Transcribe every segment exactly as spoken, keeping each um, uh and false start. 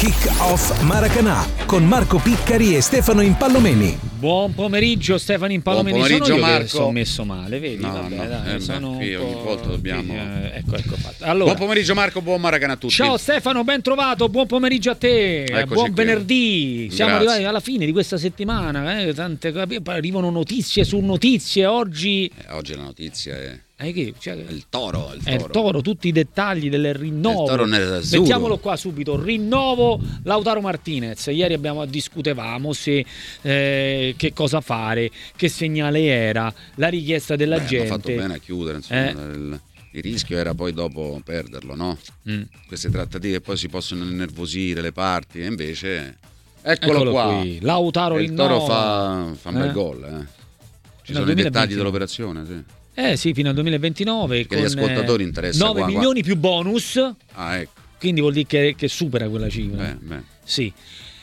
Kick Off Maracanã con Marco Piccari e Stefano Impallomeni. Buon pomeriggio Stefano Impallomeni. Buon pomeriggio, sono io Marco. Che sono messo male, vedi? No, Vabbè, no, dai, eh, sono beh, un ogni po'... volta dobbiamo... Eh, ecco, ecco fatto. Allora, buon pomeriggio Marco, buon Maracanã a tutti. ciao Stefano, ben trovato, buon pomeriggio a te. Eccoci buon qui. venerdì. Siamo Grazie. arrivati alla fine di questa settimana, eh, tante... poi arrivano notizie su notizie. Oggi... Eh, oggi la notizia è... Eh, che? Cioè, Il toro, il È toro. il toro, tutti i dettagli del rinnovo. Il toro nerazzurro. Mettiamolo qua subito. Rinnovo Lautaro Martinez. Ieri abbiamo discutevamo se eh, che cosa fare, che segnale era, la richiesta della Beh, gente. hanno fatto bene a chiudere, insomma, Eh. il, il rischio era poi dopo perderlo, no? Mm. Queste trattative poi si possono innervosire le parti e invece eccolo, Eccolo qua. qui. Lautaro E il toro rinnova. fa, fa un bel Eh. gol, eh. Ci Fino al sono i dettagli duemilaventinove. dell'operazione, sì. Eh sì, fino al duemilaventinove. Che gli ascoltatori eh, interessa nove qua, qua. milioni più bonus. Ah, ecco. Quindi vuol dire che, che supera quella cifra. Beh, beh. Sì.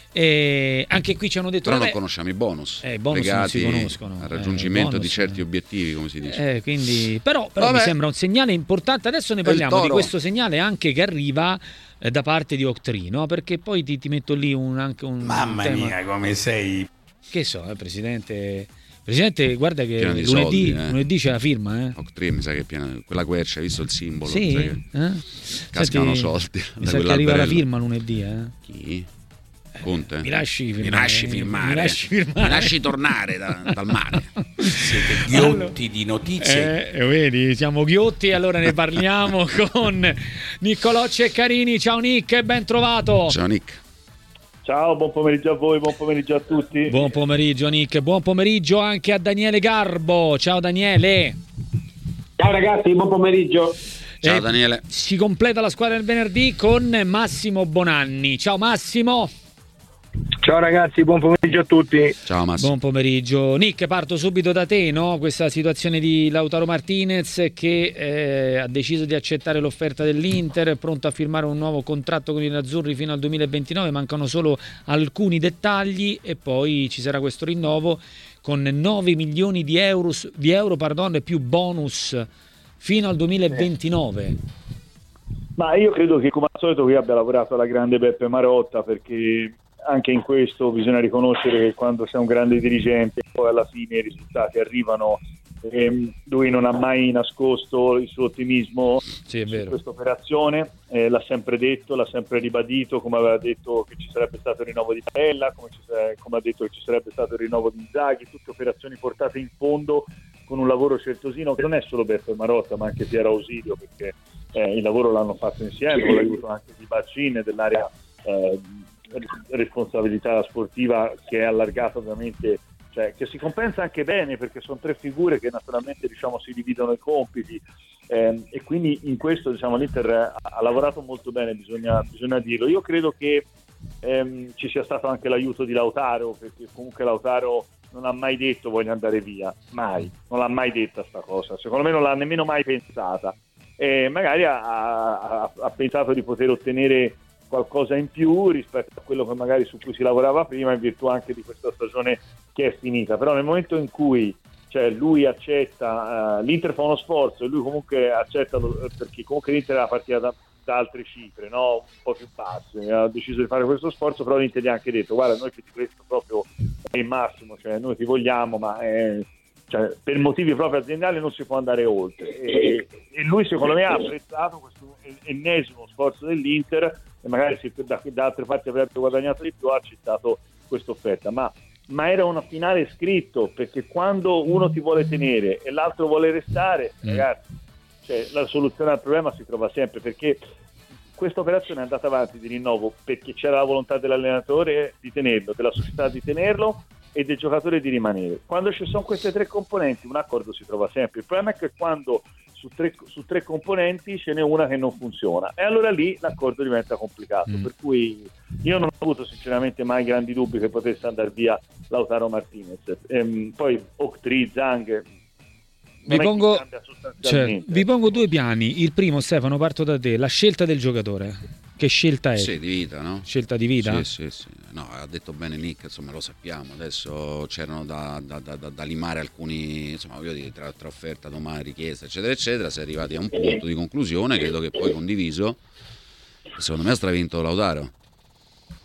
E anche qui ci hanno detto Però non vabbè, conosciamo i bonus, Eh, i bonus non legati si conoscono. al Eh, raggiungimento bonus, di certi eh. obiettivi, come si dice. Eh, quindi, però però mi Vabbè. sembra un segnale importante. Adesso ne Il parliamo di toro. questo segnale anche che arriva eh, da parte di Octree, no? Perché poi ti, ti metto lì un, anche un Mamma tema. mia, come sei. Che so, eh, presidente. Presidente, guarda che Pieno di lunedì, soldi, eh. lunedì c'è la firma, eh. Octree mi sa che è piena, quella quercia, hai visto il simbolo? Sì, Mi sa che eh? cascano Senti, soldi Mi da sa che arriva la quell'alberello. firma lunedì, eh. Chi? Conte? Mi lasci firmare. Mi lasci firmare. Mi lasci firmare. Mi lasci tornare da- dal mare. Siete ghiotti di notizie. Eh, vedi, siamo ghiotti, allora ne parliamo con Niccolò Ceccarini. Ciao Nick, ben trovato. Ciao Nick. Ciao, buon pomeriggio a voi, buon pomeriggio a tutti. Buon pomeriggio Nick, buon pomeriggio anche a Daniele Garbo. Ciao Daniele. Ciao ragazzi, buon pomeriggio. Ciao Eh, Daniele. Si completa la squadra del venerdì con Massimo Bonanni. Ciao Massimo. Ciao ragazzi, buon pomeriggio a tutti. Ciao Massimo. Buon pomeriggio. Nick, parto subito da te, no? Questa situazione di Lautaro Martinez che eh, ha deciso di accettare l'offerta dell'Inter, è pronto a firmare un nuovo contratto con i nerazzurri fino al duemilaventinove, mancano solo alcuni dettagli e poi ci sarà questo rinnovo con nove milioni di euro, di euro pardon, e più bonus fino al duemilaventinove. Ma io credo che come al solito qui abbia lavorato la grande Beppe Marotta, perché anche in questo bisogna riconoscere che quando sei un grande dirigente poi alla fine i risultati arrivano. Ehm, lui non ha mai nascosto il suo ottimismo Sì, è su vero. questa operazione, eh, l'ha sempre detto, l'ha sempre ribadito, come aveva detto che ci sarebbe stato il rinnovo di Barella, come, ci sare- come ha detto che ci sarebbe stato il rinnovo di Inzaghi, tutte operazioni portate in fondo con un lavoro certosino che non è solo Beppe Marotta ma anche Piero Ausilio, perché eh, il lavoro l'hanno fatto insieme con l'aiuto anche di Bacin e dell'area eh, responsabilità sportiva che è allargata ovviamente, cioè che si compensa anche bene perché sono tre figure che naturalmente diciamo si dividono i compiti ehm, e quindi in questo diciamo l'Inter ha, ha lavorato molto bene, bisogna, bisogna dirlo. Io credo che ehm, ci sia stato anche l'aiuto di Lautaro, perché comunque Lautaro non ha mai detto voglio andare via, mai, non l'ha mai detta sta cosa, secondo me non l'ha nemmeno mai pensata, e magari ha, ha, ha pensato di poter ottenere qualcosa in più rispetto a quello che magari su cui si lavorava prima in virtù anche di questa stagione che è finita. Però nel momento in cui cioè, lui accetta, uh, l'Inter fa uno sforzo e lui comunque accetta, perché comunque l'Inter era partita da, da altre cifre, no? Un po' più basse, ha deciso di fare questo sforzo, però l'Inter gli ha anche detto guarda, noi che ti questo proprio è il massimo, cioè noi ti vogliamo, ma è, cioè, per motivi proprio aziendali non si può andare oltre, e, e lui secondo me ha apprezzato questo ennesimo sforzo dell'Inter e magari se da, da altre parti avrebbe guadagnato di più ha accettato questa offerta, ma, ma era una finale scritto, perché quando uno ti vuole tenere e l'altro vuole restare, mm. ragazzi, cioè, la soluzione al problema si trova sempre, perché questa operazione è andata avanti di rinnovo perché c'era la volontà dell'allenatore di tenerlo, della società di tenerlo e del giocatore di rimanere. Quando ci sono queste tre componenti un accordo si trova sempre. Il problema è che quando su tre, su tre componenti ce n'è una che non funziona e allora lì l'accordo diventa complicato, mm. per cui io non ho avuto sinceramente mai grandi dubbi che potesse andare via Lautaro Martinez. Ehm, poi Octree, Zhang vi pongo, cioè, vi pongo due piani. Il primo, Stefano, parto da te, la scelta del giocatore. Che scelta è? Sì, di vita, no? Scelta di vita? Sì, sì, sì. No, ha detto bene Nick, insomma, lo sappiamo. Adesso c'erano da, da, da, da limare alcuni, insomma, voglio dire, tra, tra offerta, domani, richiesta, eccetera, eccetera. Si è arrivati a un punto di conclusione, credo che poi condiviso. Secondo me ha stravinto Lautaro.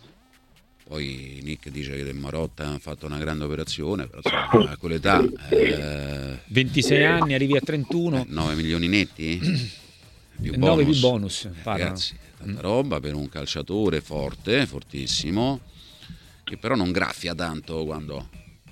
Poi Nick dice che Marotta ha fatto una grande operazione, però insomma, a quell'età eh, ventisei anni, arrivi a trentuno, eh, nove milioni netti più bonus, nove più bonus, ragazzi, tanta roba per un calciatore forte, fortissimo, che però non graffia tanto quando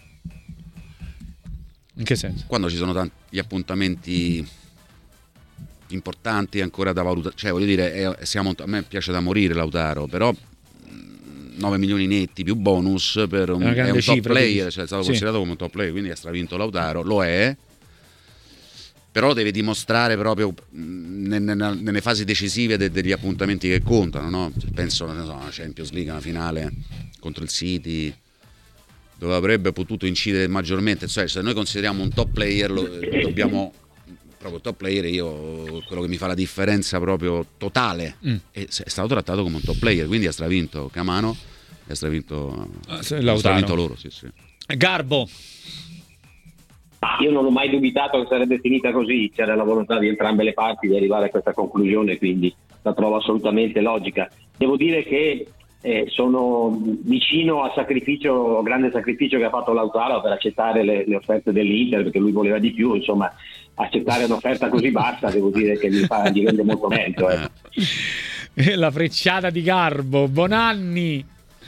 in che senso? Quando ci sono tanti appuntamenti importanti ancora da valutare, cioè voglio dire, è, siamo, a me piace da morire Lautaro, però nove milioni netti più bonus per un, è un top player, cioè è stato sì. considerato come un top player, quindi ha stravinto Lautaro, lo è, però deve dimostrare proprio nelle, nelle fasi decisive de, degli appuntamenti che contano, no? Penso a una Champions League, una finale contro il City, dove avrebbe potuto incidere maggiormente, cioè se noi consideriamo un top player lo, dobbiamo proprio top player, io quello che mi fa la differenza proprio totale mm. è, è stato trattato come un top player, quindi ha stravinto Camano e ha stravinto, ah, ha stravinto loro, sì, sì. Garbo. Io non ho mai dubitato che sarebbe finita così, c'era la volontà di entrambe le parti di arrivare a questa conclusione, quindi la trovo assolutamente logica. Devo dire che Eh, sono vicino al sacrificio, al grande sacrificio che ha fatto Lautaro per accettare le, le offerte dell'Inter, perché lui voleva di più, insomma accettare un'offerta così bassa devo dire che mi fa gli rende molto merito. Eh. La frecciata di Garbo. Bonanni.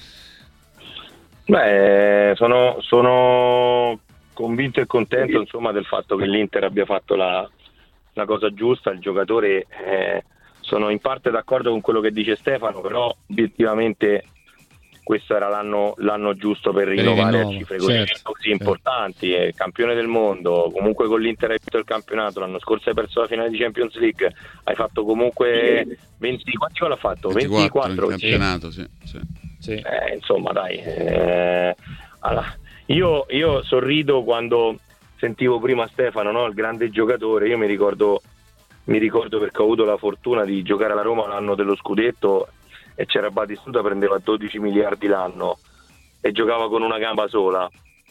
Beh, sono, sono convinto e contento insomma del fatto che l'Inter abbia fatto la, la cosa giusta, il giocatore eh, sono in parte d'accordo con quello che dice Stefano, però obiettivamente questo era l'anno, l'anno giusto per rinnovare a cifre così, certo, così certo. importanti. È campione del mondo, comunque con l'Inter hai vinto il campionato, l'anno scorso hai perso la finale di Champions League, hai fatto comunque venti, quanti gol ha fatto? ventiquattro in campionato, sì. Sì, sì. Eh, insomma dai, eh, allora, io, io sorrido quando sentivo prima Stefano, no? Il grande giocatore, io mi ricordo Mi ricordo perché ho avuto la fortuna di giocare alla Roma l'anno dello scudetto e c'era Batistuta, prendeva dodici miliardi l'anno e giocava con una gamba sola.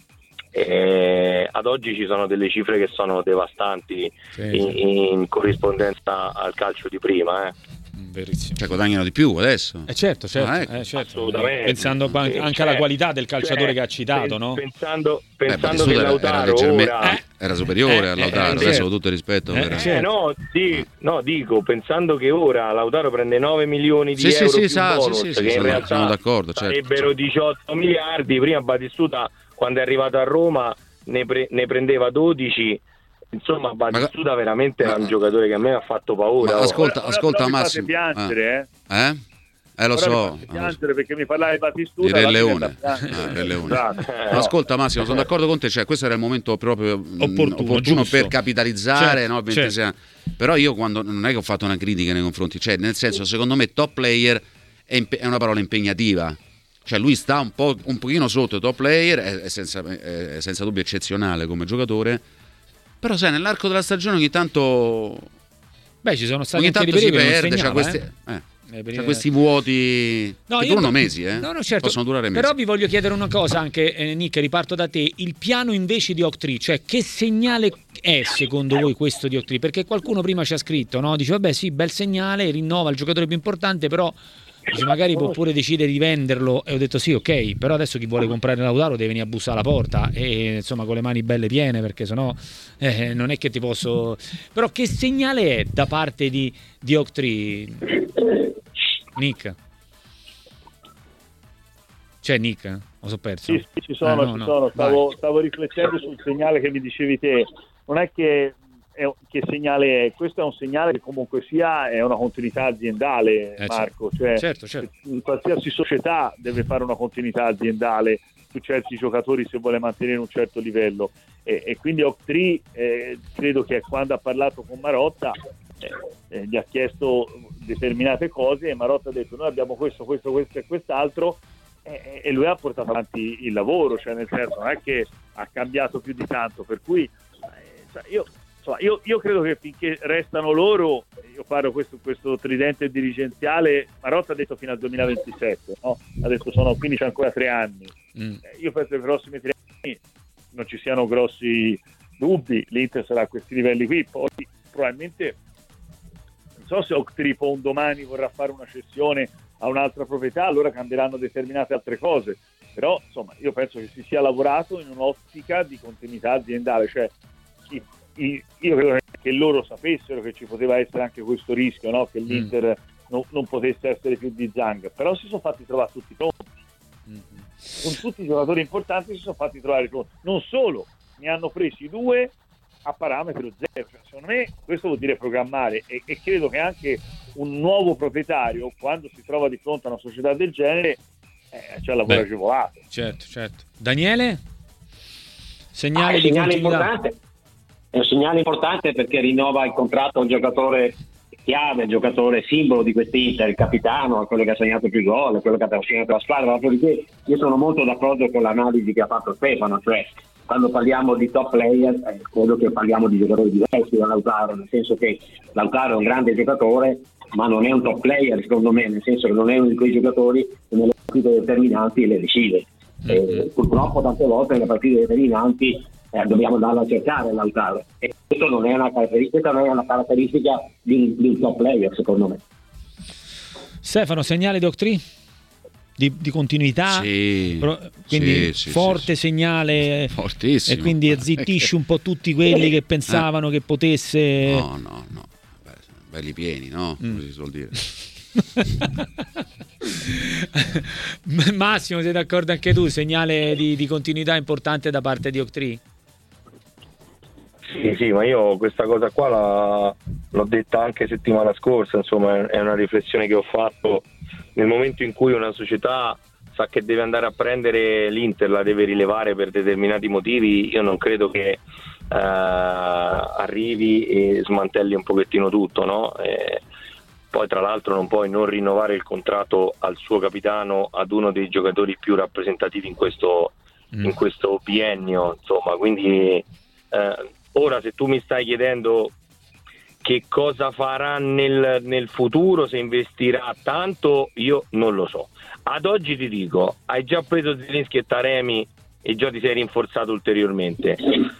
E ad oggi ci sono delle cifre che sono devastanti sì, in, in corrispondenza al calcio di prima. Eh. Verissimo. Cioè guadagnano di più adesso. Eh certo, certo, ah, ecco. eh, certo. Pensando anche cioè, alla qualità del calciatore cioè, che ha citato, no? Pensando, pensando Beh, che Lautaro era, ora... eh, era superiore eh, a Lautaro, eh, adesso certo. tutto il rispetto. Eh, per... eh, no, sì, no, dico, pensando che ora Lautaro prende nove milioni di sì, euro sì, più sa, bonus, sì, sì, che sì, in sono, realtà sono d'accordo, certo, sarebbero certo. diciotto miliardi, prima Batistuta quando è arrivato a Roma ne, pre- ne prendeva dodici. Insomma, Batistuta ma, veramente ma, è un giocatore che a me ha fatto paura. Ma ascolta, ora, ascolta ora Massimo. Mi fate piangere, eh? Eh? Eh lo ora so. Mi piangere perché mi parlavi di Batistuta. Di Re Leone. Ah, Re Leone. Esatto. Eh, no. Ascolta Massimo, sono d'accordo con te, cioè questo era il momento proprio opportuno, opportuno per capitalizzare, certo, no? ventisei certo. Però io quando non è che ho fatto una critica nei confronti, cioè nel senso, secondo me top player è, impe- è una parola impegnativa. Cioè lui sta un po' un pochino sotto top player, è, è, senza, è senza dubbio eccezionale come giocatore. Però sai, nell'arco della stagione ogni tanto beh ci sono stati ogni anche tanto si periodi perde, c'è questi, eh. eh, c'è questi vuoti no, che durano mesi, eh? No, no, certo. Possono durare mesi. Però vi voglio chiedere una cosa anche, eh, Nick, riparto da te. Il piano invece di Octree, cioè che segnale è secondo voi questo di Octree? Perché qualcuno prima ci ha scritto, no? Dice vabbè sì, bel segnale, rinnova il giocatore più importante, però dice, magari può pure decidere di venderlo, e ho detto sì, ok, però adesso chi vuole comprare Lautaro deve venire a bussare alla porta e insomma con le mani belle piene, perché sennò eh, non è che ti posso. Però che segnale è da parte di, di Octree, Nick? C'è Nick? Lo so perso? Sì, sì, ci sono, ah, no, ci no. sono. Stavo, stavo riflettendo sul segnale che mi dicevi te. Non è che È, che segnale è? Questo è un segnale che comunque sia è una continuità aziendale, eh, Marco, cioè certo, certo. qualsiasi società deve fare una continuità aziendale su certi giocatori se vuole mantenere un certo livello e, e quindi Octree eh, credo che quando ha parlato con Marotta eh, eh, gli ha chiesto determinate cose e Marotta ha detto noi abbiamo questo, questo, questo e quest'altro e, e lui ha portato avanti il lavoro, cioè nel senso non è che ha cambiato più di tanto, per cui eh, cioè io Insomma, io, io credo che finché restano loro, io parlo questo, questo tridente dirigenziale, Marotta ha detto fino al duemilaventisette, no? Ha detto sono quindi c'è ancora tre anni. Mm. Io penso che i prossimi tre anni non ci siano grossi dubbi, l'Inter sarà a questi livelli qui, poi probabilmente non so se Octree un domani vorrà fare una cessione a un'altra proprietà, allora cambieranno determinate altre cose, però insomma io penso che si sia lavorato in un'ottica di continuità aziendale, cioè io credo che loro sapessero che ci poteva essere anche questo rischio, no? Che l'Inter mm. non, non potesse essere più di Zhang, però si sono fatti trovare tutti pronti, mm. con tutti i giocatori importanti si sono fatti trovare pronti, non solo, ne hanno presi due a parametro zero, cioè, secondo me questo vuol dire programmare e, e credo che anche un nuovo proprietario, quando si trova di fronte a una società del genere, eh, c'è lavoro Beh, agevolato. Certo, certo. Daniele? Segnale ah, di segnale continuità. Importante. È un segnale importante perché rinnova il contratto a un giocatore chiave, il giocatore simbolo di quest'Inter, il capitano, quello che ha segnato più gol, quello che ha segnato la squadra. Dopodiché io sono molto d'accordo con l'analisi che ha fatto Stefano, cioè quando parliamo di top player eh, credo che parliamo di giocatori diversi da Lautaro, nel senso che Lautaro è un grande giocatore ma non è un top player secondo me, nel senso che non è uno di quei giocatori che nelle partite determinanti le decide. Eh, purtroppo tante volte nelle partite determinanti Eh, dobbiamo andarlo a cercare Lautaro e questo non è una caratteristica, non è una caratteristica di, di un top player secondo me. Stefano, segnale di Octree? Di, di continuità? Sì, Pro, quindi sì, forte sì, segnale fortissimo, e quindi azzittisce un po' tutti quelli che pensavano che potesse no no no Beh, belli pieni, no? Mm. Così si suol dire. Massimo, sei d'accordo anche tu? Segnale di, di continuità importante da parte di Octree? Sì, sì, ma io questa cosa qua la, l'ho detta anche settimana scorsa, insomma è una riflessione che ho fatto. Nel momento in cui una società sa che deve andare a prendere l'Inter, la deve rilevare per determinati motivi, io non credo che eh, arrivi e smantelli un pochettino tutto, no? E poi tra l'altro non puoi non rinnovare il contratto al suo capitano, ad uno dei giocatori più rappresentativi in questo, mm. in questo biennio, insomma, quindi eh, ora se tu mi stai chiedendo che cosa farà nel, nel futuro, se investirà tanto, io non lo so. Ad oggi ti dico, hai già preso Zelinski e Taremi e già ti sei rinforzato ulteriormente.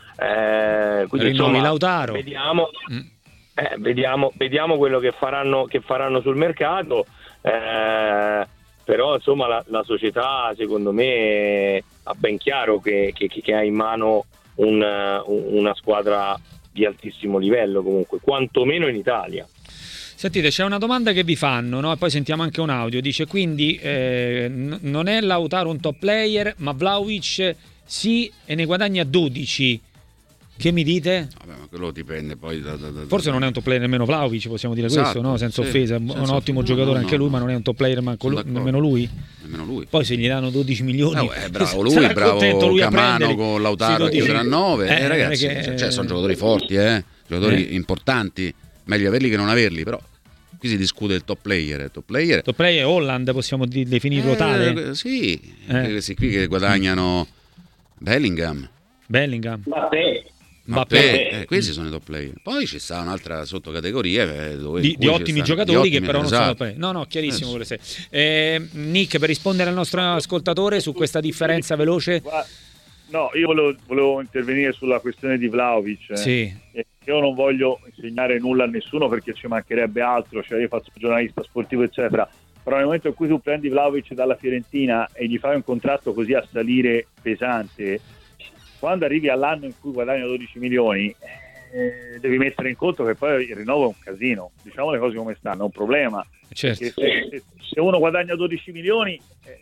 Eh, quindi insomma, Lautaro. Vediamo, mm. eh, vediamo, vediamo quello che faranno, che faranno sul mercato. Eh, però insomma la, la società secondo me ha ben chiaro che, che, che ha in mano un, una squadra di altissimo livello, comunque quantomeno in Italia. Sentite, c'è una domanda che vi fanno, no? E poi sentiamo anche un audio. Dice quindi eh, n- non è Lautaro un top player, ma Vlahovic sì e ne guadagna dodici. Che mi dite? Vabbè, ma quello dipende poi da, da, da, forse non è un top player nemmeno Vlahovic, possiamo dire, esatto, questo, no? Senza sì, offesa, è un ottimo offesa. giocatore no, no, anche lui, no. Ma non è un top player manco lui, nemmeno lui. Nemmeno lui. Poi se gli danno dodici milioni, eh, bravo lui, bravo lui Camano con Lautaro che tra nove, eh, eh, ragazzi, che, cioè, sono giocatori forti, eh, giocatori eh. importanti, meglio averli che non averli, però qui si discute del top player, il top player. Top player Holland possiamo definirlo eh, tale? Sì, eh. questi qui che guadagnano Bellingham. Bellingham. Mbappé. Mbappé, eh, questi sono i top player. Poi ci sta un'altra sottocategoria eh, dove di, di ottimi sta, giocatori di ottimi, che però non esatto. sono top player. No, no, chiarissimo. Eh, eh, Nick, per rispondere al nostro ascoltatore su questa differenza veloce. No, io volevo, volevo intervenire sulla questione di Vlahovic. Sì. Eh, io non voglio insegnare nulla a nessuno perché ci mancherebbe altro, cioè io faccio giornalista sportivo eccetera, però nel momento in cui tu prendi Vlahovic dalla Fiorentina e gli fai un contratto così a salire pesante, quando arrivi all'anno in cui guadagna dodici milioni eh, devi mettere in conto che poi il rinnovo è un casino, diciamo le cose come stanno, è un problema. Certo. Se, se, se uno guadagna dodici milioni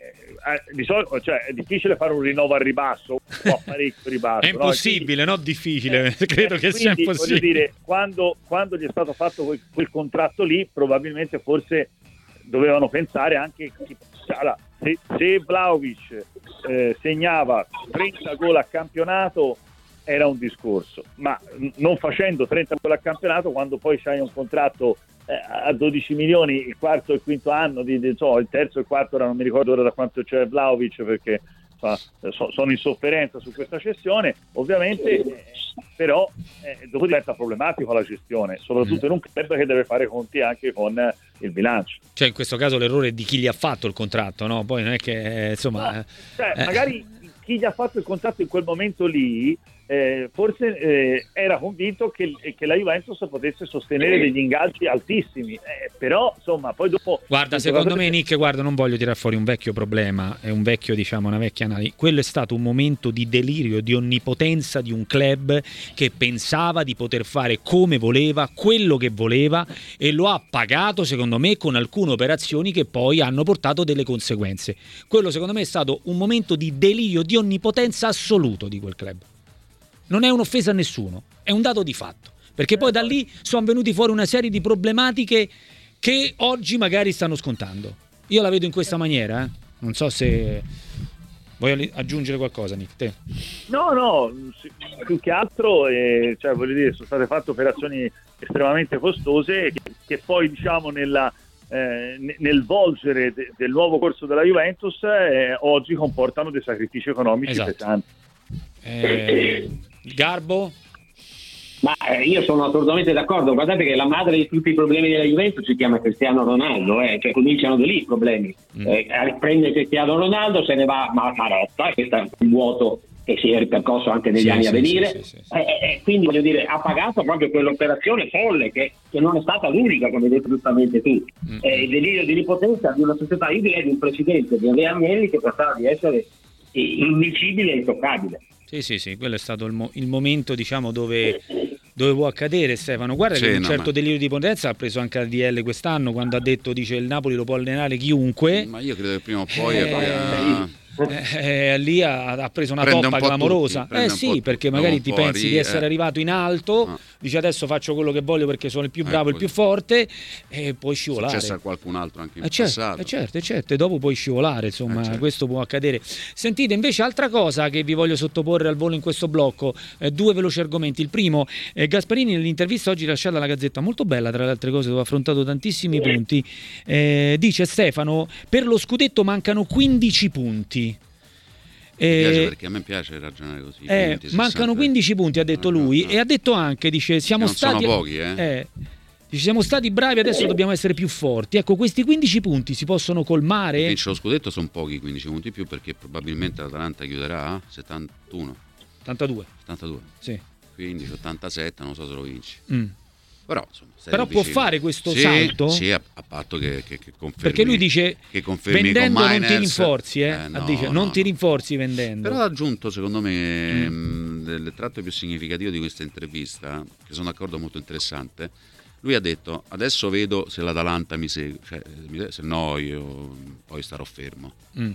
eh, di solito, cioè, è difficile fare un rinnovo al ribasso, un po' parecchio ribasso. È impossibile, no? non difficile, eh, credo eh, che sia impossibile. Voglio dire, quando, quando gli è stato fatto quel, quel contratto lì, probabilmente forse dovevano pensare anche che, allora, se, se Vlahovic eh, segnava trenta gol a campionato era un discorso, ma non facendo trenta gol a campionato, quando poi c'hai un contratto eh, a dodici milioni il quarto e il quinto anno di, di, so, il terzo e il quarto ora non mi ricordo ora da quanto c'è Vlahovic perché so, so, sono in sofferenza su questa cessione ovviamente, eh, però eh, dopo diventa problematico la gestione, soprattutto in un club che deve fare conti anche con eh, il bilancio. Cioè in questo caso l'errore è di chi gli ha fatto il contratto, no? Poi non è che eh, insomma no, cioè, eh. magari chi gli ha fatto il contratto in quel momento lì eh, forse eh, era convinto che, che la Juventus potesse sostenere degli ingaggi altissimi, eh, però insomma poi dopo... Guarda, secondo me Nick, guarda, non voglio tirare fuori un vecchio problema, è un vecchio, diciamo, una vecchia analisi. Quello è stato un momento di delirio, di onnipotenza di un club che pensava di poter fare come voleva, quello che voleva, e lo ha pagato secondo me con alcune operazioni che poi hanno portato delle conseguenze. Quello secondo me è stato un momento di delirio, di onnipotenza assoluto di quel club. Non è un'offesa a nessuno, è un dato di fatto, perché poi da lì sono venuti fuori una serie di problematiche che oggi magari stanno scontando. Io la vedo in questa maniera, eh? Non so se vuoi aggiungere qualcosa, Nick, te? No, no, più che altro eh, cioè, voglio dire, sono state fatte operazioni estremamente costose che, che poi, diciamo, nella, eh, nel volgere de, del nuovo corso della Juventus eh, oggi comportano dei sacrifici economici, esatto, pesanti. Eh, Garbo? Ma eh, io sono assolutamente d'accordo. Guardate che la madre di tutti i problemi della Juventus si chiama Cristiano Ronaldo, eh? Cioè cominciano da lì i problemi. Mm. Eh, prende Cristiano Ronaldo, se ne va Marotta, e questo è un vuoto che si è ripercorso anche negli sì, anni sì, a venire, sì, sì, sì. Eh, eh, quindi voglio dire, ha pagato proprio quell'operazione folle che, che non è stata l'unica, come hai detto giustamente tu. Mm. Eh, il delirio di ripotenza di una società, io direi di un presidente di Andrea Agnelli che pensava di essere invincibile e intoccabile. Sì, sì, sì, quello è stato il, mo- il momento, diciamo, dove, dove può accadere, Stefano. Guarda sì, che un no, certo ma... delirio di potenza ha preso anche al D L quest'anno, quando ha detto, dice, il Napoli lo può allenare chiunque. Ma io credo che prima o poi... Eh, poi eh, lì ha, ha preso una prende toppa un clamorosa. Eh sì, perché magari ti pensi di essere eh. arrivato in alto, no. dici adesso faccio quello che voglio perché sono il più bravo, eh, il più forte, e puoi scivolare. È successo a qualcun altro anche in eh certo, passato. Eh certo, eh certo, e dopo puoi scivolare, insomma, eh certo. questo può accadere. Sentite, invece, altra cosa che vi voglio sottoporre al volo in questo blocco, eh, due veloci argomenti. Il primo, eh, Gasparini nell'intervista oggi lasciata alla Gazzetta, molto bella tra le altre cose, dove ha affrontato tantissimi punti, eh, dice Stefano, per lo scudetto mancano quindici punti. Mi piace perché a me piace ragionare così. Eh, mancano quindici punti, ha detto lui, no, no. e ha detto anche, dice, siamo non stati sono pochi, eh. eh dice, siamo stati bravi, adesso dobbiamo essere più forti. Ecco, questi quindici punti si possono colmare? Vince lo scudetto sono pochi, quindici punti in più, perché probabilmente l'Atalanta chiuderà a settantuno. settantadue. settantadue. Sì. quindi ottantasette, non so se lo vinci. Mm. Però, insomma, Però può fare questo sì, salto? Sì, a, a patto che, che, che confermi. Perché lui dice, che confermi vendendo con non Miners, ti rinforzi, eh? eh no, dice, non no, ti rinforzi vendendo. Però ha aggiunto, secondo me, mm. mh, il tratto più significativo di questa intervista, che sono d'accordo, molto interessante. Lui ha detto, adesso vedo se l'Atalanta mi segue, cioè, se no io poi starò fermo. Mm.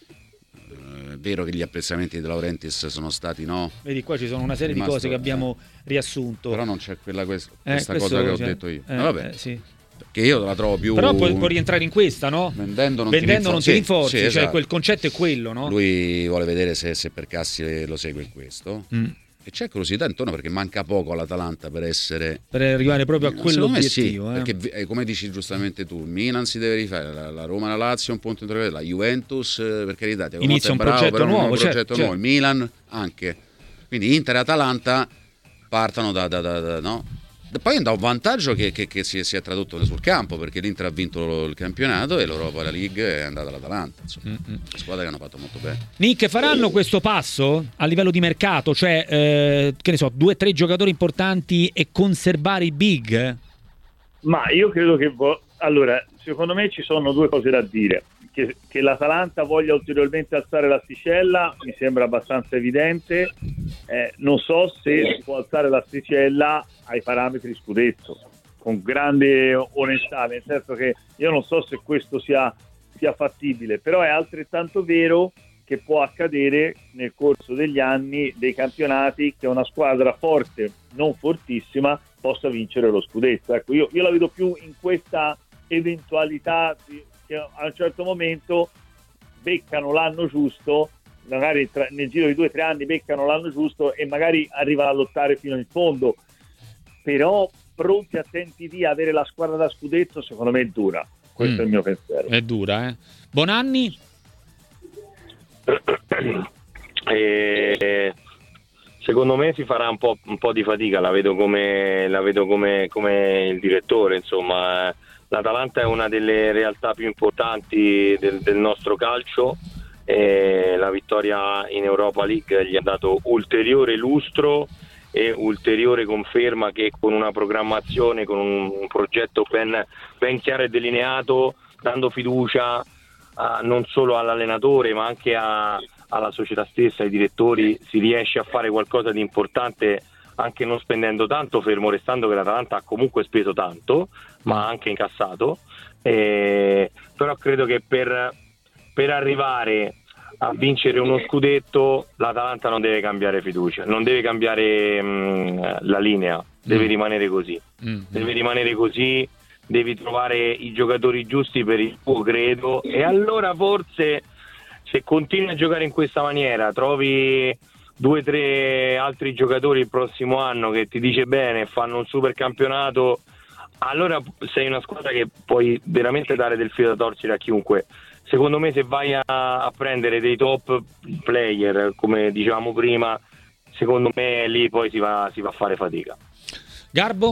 È vero che gli apprezzamenti di Laurentiis sono stati, no? Vedi, qua ci sono una serie rimasto, di cose che abbiamo eh, riassunto. Però non c'è quella questa, eh, questa cosa che ho cioè, detto io. Eh, no, vabbè, eh, sì. Perché io la trovo più. Però può, può rientrare in questa, no? Vendendo non Vendendo ti rinforzi, non ti rinforzi, sì, sì, cioè esatto. Quel concetto è quello, no? Lui vuole vedere se, se Percassi lo segue in questo. Mm. E c'è curiosità intorno, perché manca poco all'Atalanta per essere, per arrivare proprio a quell'obiettivo, sì, eh. perché come dici giustamente tu, il Milan si deve rifare, la, la Roma, la Lazio un punto interrogativo, la Juventus, per carità, inizia un bravo, progetto però nuovo, un certo, progetto certo. nuovo, il Milan anche, quindi Inter e Atalanta partono da, da, da, da no? Poi da un vantaggio che, che, che si, è, si è tradotto sul campo, perché l'Inter ha vinto il campionato e l'Europa la League è andata all'Atalanta, insomma, mm-hmm. squadre che hanno fatto molto bene. Nick, faranno questo passo a livello di mercato, cioè eh, che ne so, due o tre giocatori importanti e conservare i big? Ma io credo che vo- allora, secondo me ci sono due cose da dire. Che, che l'Atalanta voglia ulteriormente alzare l'asticella mi sembra abbastanza evidente, eh, non so se si può alzare l'asticella ai parametri scudetto, con grande onestà, nel senso che io non so se questo sia, sia fattibile, però è altrettanto vero che può accadere nel corso degli anni, dei campionati, che una squadra forte, non fortissima, possa vincere lo scudetto. Ecco, io, io la vedo più in questa eventualità di, che a un certo momento beccano l'anno giusto, magari tra, nel giro di due o tre anni beccano l'anno giusto e magari arrivano a lottare fino in fondo, però pronti, attenti di avere la squadra da scudetto, secondo me è dura. Questo mm. è il mio pensiero. È dura, eh? Bonanni? E, secondo me si farà un po', un po' di fatica, la vedo come, la vedo come, come il direttore, insomma. L'Atalanta è una delle realtà più importanti del, del nostro calcio eh, la vittoria in Europa League gli ha dato ulteriore lustro e ulteriore conferma che con una programmazione, con un, un progetto ben, ben chiaro e delineato, dando fiducia a, non solo all'allenatore ma anche a, alla società stessa, ai direttori, si riesce a fare qualcosa di importante anche non spendendo tanto, fermo restando che l'Atalanta ha comunque speso tanto ma ha anche incassato, eh, però credo che per, per arrivare a vincere uno scudetto l'Atalanta non deve cambiare fiducia, non deve cambiare mh, la linea, deve mm. rimanere così mm. deve rimanere così, devi trovare i giocatori giusti per il tuo credo, e allora forse se continui a giocare in questa maniera trovi due o tre altri giocatori il prossimo anno che ti dice bene, fanno un super campionato, allora sei una squadra che puoi veramente dare del filo da torcere a chiunque. Secondo me se vai a, a prendere dei top player, come dicevamo prima, secondo me lì poi si va, si va a fare fatica. Garbo?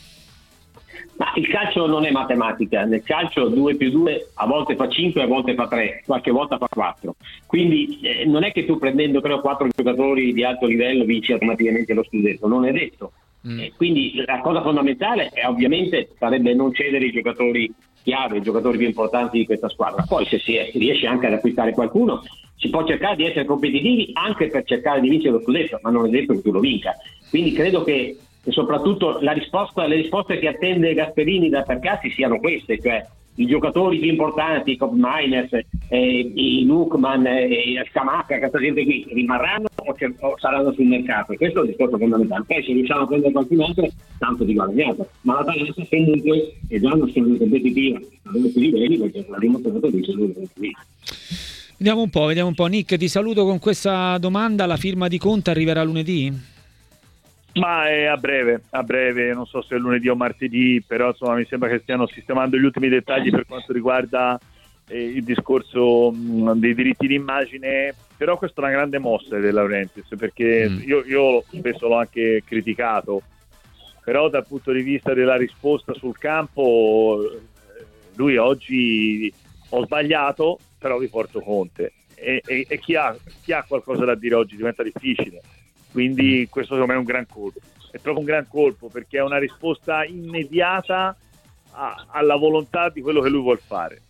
Ma il calcio non è matematica, nel calcio due più due a volte fa cinque, a volte fa tre, qualche volta fa quattro, quindi eh, non è che tu prendendo tre o quattro giocatori di alto livello vinci automaticamente lo scudetto, non è detto. Mm. Eh, quindi la cosa fondamentale è ovviamente sarebbe non cedere i giocatori chiave, i giocatori più importanti di questa squadra. Poi se si riesce anche ad acquistare qualcuno si può cercare di essere competitivi anche per cercare di vincere lo scudetto, ma non è detto che tu lo vinca. Quindi credo che e soprattutto la risposta, le risposte che attende Gasperini da Percassi siano queste, cioè i giocatori più importanti, i Kob Miners, eh, i Lukman, eh, Scamacca, questa gente qui rimarranno o, cer- o saranno sul mercato, e questo è il discorso fondamentale. Poi se riusciamo a prendere qualcun altro tanto di guadagnato, ma la Talenta comunque è già una squadra competitiva a due livelli, perché la dimostrato di essere. Vediamo un po', vediamo un po'. Nick, ti saluto con questa domanda: la firma di Conte arriverà lunedì? Ma è a breve, a breve, non so se è lunedì o martedì, però insomma mi sembra che stiano sistemando gli ultimi dettagli per quanto riguarda eh, il discorso mh, dei diritti d'immagine, però questa è una grande mossa di De Laurentiis, perché mm. io, io spesso l'ho anche criticato, però dal punto di vista della risposta sul campo lui oggi ho sbagliato, però vi porto Conte e, e, e chi, ha, chi ha qualcosa da dire oggi diventa difficile. Quindi questo secondo me è un gran colpo, è proprio un gran colpo perché è una risposta immediata a, alla volontà di quello che lui vuol fare.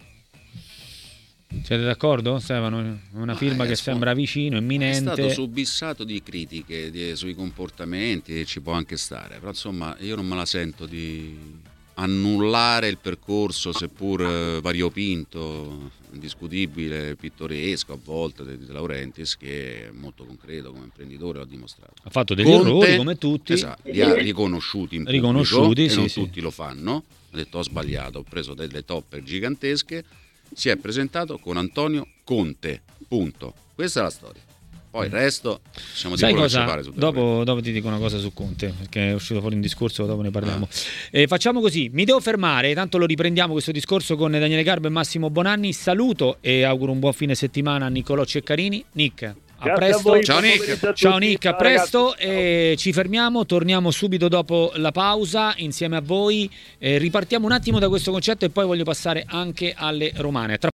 Siete d'accordo, Stefano? Una firma che sembra vicino, imminente. È stato subissato di critiche di, sui comportamenti e ci può anche stare, però insomma io non me la sento di annullare il percorso, seppur eh, variopinto, indiscutibile, pittoresco a volte di De Laurentiis, che è molto concreto come imprenditore, l'ha dimostrato. Ha fatto degli Conte, errori come tutti, esatto, li ha riconosciuti in pubblico, riconosciuti, e sì, non sì. tutti lo fanno. Ha detto ho sbagliato, ho preso delle topper gigantesche, si è presentato con Antonio Conte, punto. Questa è la storia. Poi il resto siamo di quello che fare su dopo, dopo ti dico una cosa su Conte, perché è uscito fuori un discorso, dopo ne parliamo. Eh. Eh, facciamo così, mi devo fermare, tanto lo riprendiamo questo discorso con Daniele Garbo e Massimo Bonanni. Saluto e auguro un buon fine settimana a Niccolò Ceccarini. Nick, a Grazie presto. a voi, ciao Nick, ciao Nick, a presto. Ragazzi, e ci fermiamo, torniamo subito dopo la pausa insieme a voi. Eh, ripartiamo un attimo da questo concetto e poi voglio passare anche alle romane. Tra